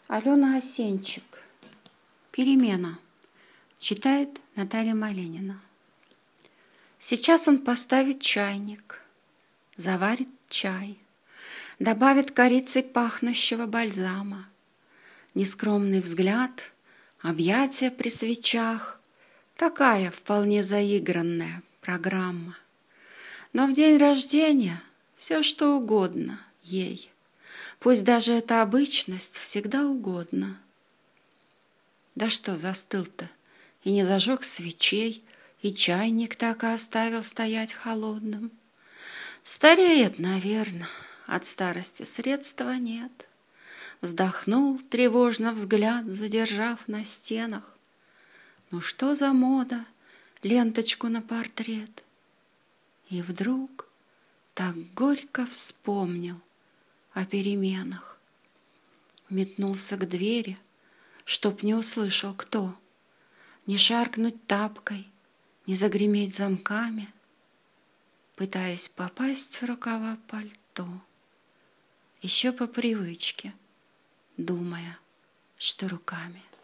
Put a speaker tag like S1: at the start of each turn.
S1: Алена Осенчик. Перемена. Читает Наталья Маленина. Сейчас он поставит чайник, заварит чай, добавит корицей пахнущего бальзама. Нескромный взгляд, объятия при свечах. Такая вполне заигранная программа. Но в день рождения все что угодно ей. Пусть даже эта обычность всегда угодна. Да что застыл-то, и не зажег свечей, и чайник так и оставил стоять холодным. Стареет, наверно, от старости средства нет. Вздохнул тревожно взгляд, задержав на стенах. Ну что за мода, ленточку на портрет? И вдруг так горько вспомнил о переменах. Метнулся к двери, чтоб не услышал кто, не шаркнуть тапкой, не загреметь замками, пытаясь попасть в рукава пальто, еще по привычке, думая, что руками.